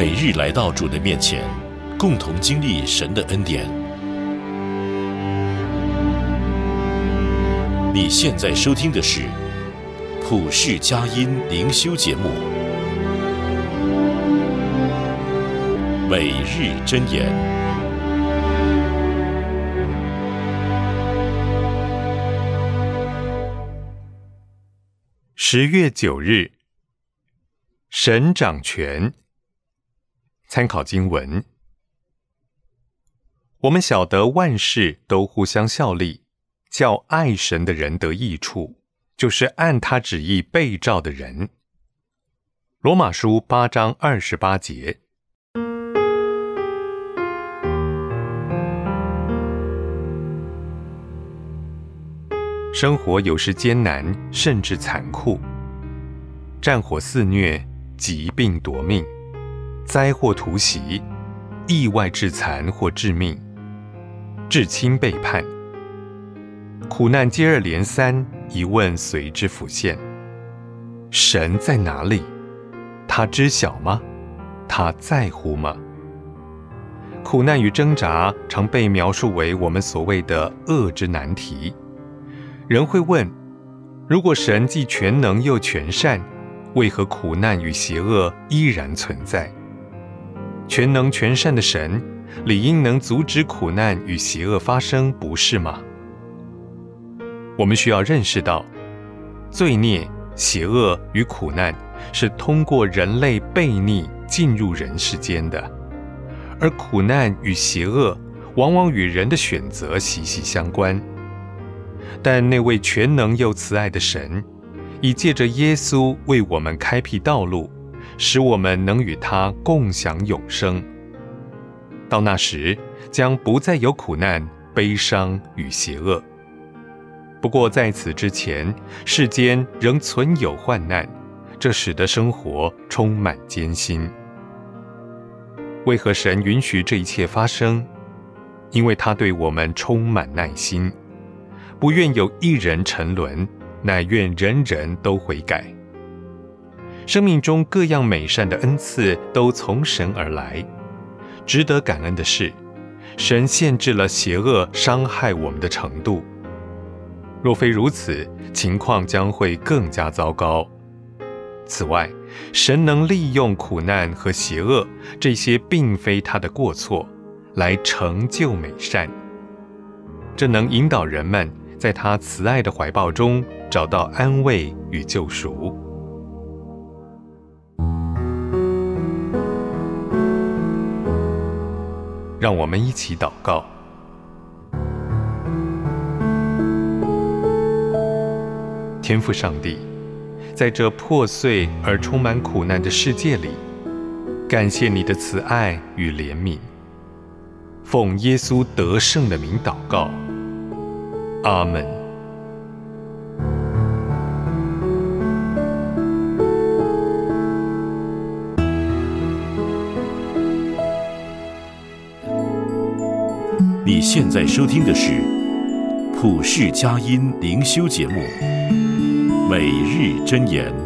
每日来到主的面前，共同经历神的恩典。你现在收听的是普世佳音灵修节目，每日箴言。 10月9日，神掌权。参考经文：我们晓得万事都互相效力，叫爱神的人得益处，就是按他旨意被召的人。罗马书8章28节。生活有时艰难，甚至残酷，战火肆虐，疾病夺命，灾祸突袭，意外致残或致命，至亲背叛，苦难接二连三，疑问随之浮现：神在哪里？他知晓吗？他在乎吗？苦难与挣扎常被描述为我们所谓的恶之难题。人会问：如果神既全能又全善，为何苦难与邪恶依然存在？全能全善的神理应能阻止苦难与邪恶发生，不是吗？我们需要认识到，罪孽、邪恶与苦难是通过人类悖逆进入人世间的，而苦难与邪恶往往与人的选择息息相关。但那位全能又慈爱的神，已借着耶稣为我们开辟道路，使我们能与他共享永生。到那时，将不再有苦难、悲伤与邪恶。不过在此之前，世间仍存有患难，这使得生活充满艰辛。为何神允许这一切发生？因为他对我们充满耐心，不愿有一人沉沦，乃愿人人都悔改。生命中各样美善的恩赐都从神而来。值得感恩的是，神限制了邪恶伤害我们的程度。若非如此，情况将会更加糟糕。此外，神能利用苦难和邪恶，这些并非他的过错，来成就美善。这能引导人们在他慈爱的怀抱中找到安慰与救赎。让我们一起祷告。天父上帝，在这破碎而充满苦难的世界里，感谢你的慈爱与怜悯。奉耶稣得胜的名祷告，阿们。 你现在收听的是普世佳音灵修节目，每日箴言。